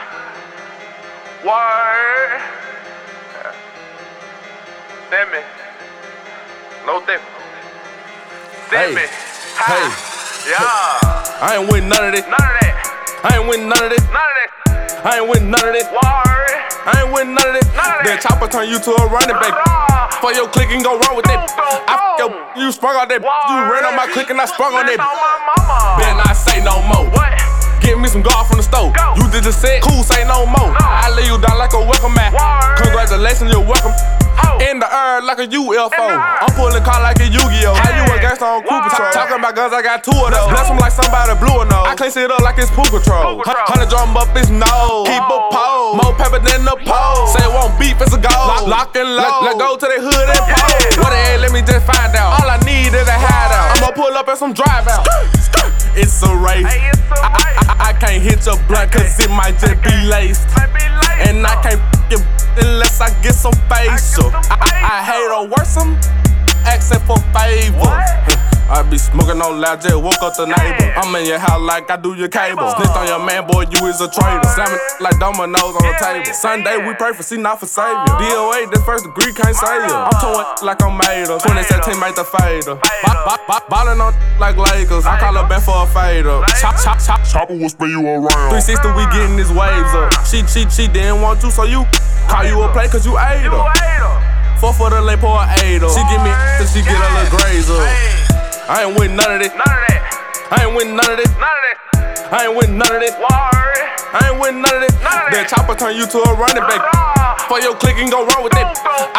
Word. Damn it. No different. Damn it. Hey. Yeah. I ain't with none of this. None of that. I ain't with none of this. None of that. I ain't with none of this. Word. I ain't with none of this. None of That that. chopper turn you to a running back. For your click and go wrong with that. You sprung on that. You ran on my click and I sprung on that. On my mama. Better not say no more. What? Get me some guard from the stove. Go. You did the set, cool, say no more. I lay you down like a welcome mat. Word. Congratulations, you're welcome. Oh. In the air like a UFO. In the air. I'm pulling car like a Yu-Gi-Oh! How you a Hey. gangster on Crew Patrol? Word. Talking about guns, I got two of those. Bless 'em like somebody blew a nose. I clean it up like it's Poo Patrol. Poo Patrol. 100 drum up his nose. Keep a pole. More pepper than the pole. Say it won't beef, it's a goal. Lock and load. Let go to the hood and pole. Yeah. What the hell, let me just find out. All I need is a hideout. I'ma pull up and some drive out. It's a race. Hey, it's so right. I can't hit your blunt cause it might just be laced. Might be late. And I can't f***ing unless I get some facial. I hate or worse, I'm asking for favors. What? I be smoking on loud, just woke up the neighbor. Yeah. I'm in your house like I do your cable. Cable. Snitched on your man, boy, you is a traitor. Slamming like dominoes on the table. Sunday we pray for C, not for savior. DOA, this first degree can't save you. I'm towing like I'm made of. 2017 made the fader. Ballin' on like Lakers. I call her back for a fader. Chopper will spin you around. 360, we getting these waves up. She didn't want you, so you call you a play cause you ate You her. ate her. 4 for the lane, pour a 8 up. She give me till she get a little graze up. Hey. I ain't with none of this. None of that. I ain't with none of this. None of that. I ain't with none of this. Word. I ain't with none of this. None of That that. chopper turn you to a running back. For your click and go wrong with that.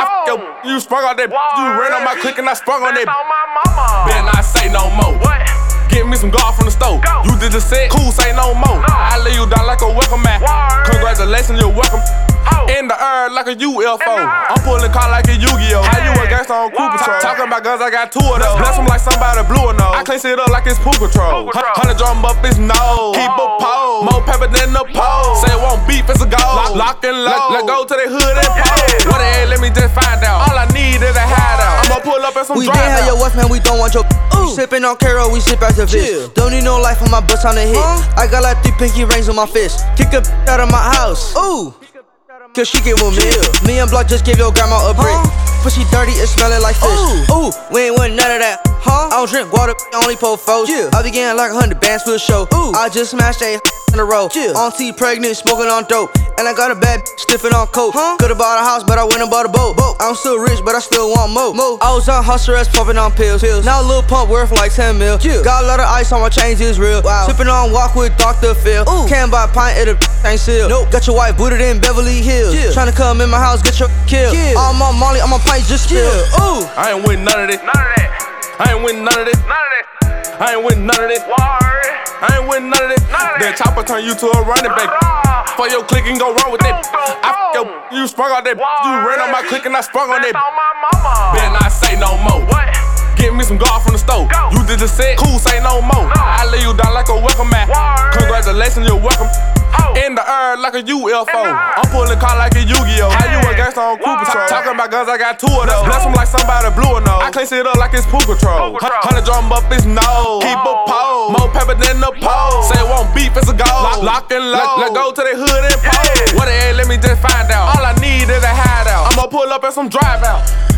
You sprung on that. You ran on my click and I sprung on that. On my mama. Better not say no more. What? Get me some guard from the stove. Go. You did the set, cool, say no more. I lay you down like a welcome mat. Word. Congratulations, you're welcome. Oh. In the air like a UFO. In the air. I'm pulling car like a Yu-Gi-Oh! How you a Hey. gangster on Crew Word. Patrol? Talking about guns, I got two of those. Bless 'em like somebody blew a nose. I clean it up like it's Poo Patrol. Poo Patrol. 100 drum up his nose. Keep a pole. More pepper than the pole. Say it won't beef, it's a goal. Lock and load. Let go to the hood and pole. Yeah. What the hell, let me just find out. All I need is a hideout. I'ma pull up and some We drive been had your out. wife, man, we don't want your. We sippin' on Caro, we sip out the fist. Don't need no life on my bust on the hit. I got like 3 pinky rings on my fist. Kick a out of my house. Ooh. Cause she get with me. Me and Block just gave your grandma a brick. Pussy dirty, it smellin' like fish. Ooh, we ain't want none of that. I don't drink water, only pour foes. I be getting like 100 bands for the show. I just smashed a in a row. Auntie pregnant, smoking on dope. And I got a bad stiffin' on coke. Could've bought a house, but I went and bought a boat. I'm still rich, but I still want more. I was on hustler ass pumping on pills. Now a little pump worth like 10 mil. Got a lot of ice on my chains, is real. Sippin' on walk with Dr. Phil. Can't buy a pint at a ain't seal. Got your wife booted in Beverly Hills. Tryna come in my house, get your kill. All my Molly, all my pints just spill. Ooh. I ain't with none of this. None of that. I ain't with none of this. None of that. I ain't with none of this. Word. I ain't with none of this. None of That that. chopper turn you to a running back. For your click and go wrong with that. You sprung on that. You ran on my click and I sprung on that. On my mama. Better not say no more. What? Get me some guard from the stove. Go. You did the set, cool, say no more. I lay you down like a welcome mat. Word. Congratulations, you're welcome. Oh. In the air like a UFO. In the air. I'm pulling car like a Yu-Gi-Oh! How you a Hey. gangster on Crew Word. Patrol? Talking about guns, I got two of those. Bless 'em like somebody blew a nose. I clean it up like it's Poo Patrol. Poo Patrol. 100 drum up his nose. Keep a pole. More pepper than the pole. Say it won't beef, it's a goal. Lock and load. Let go to the hood and pole. Yeah. What the hell, let me just find out. All I need is a hideout. I'ma pull up and some drive out.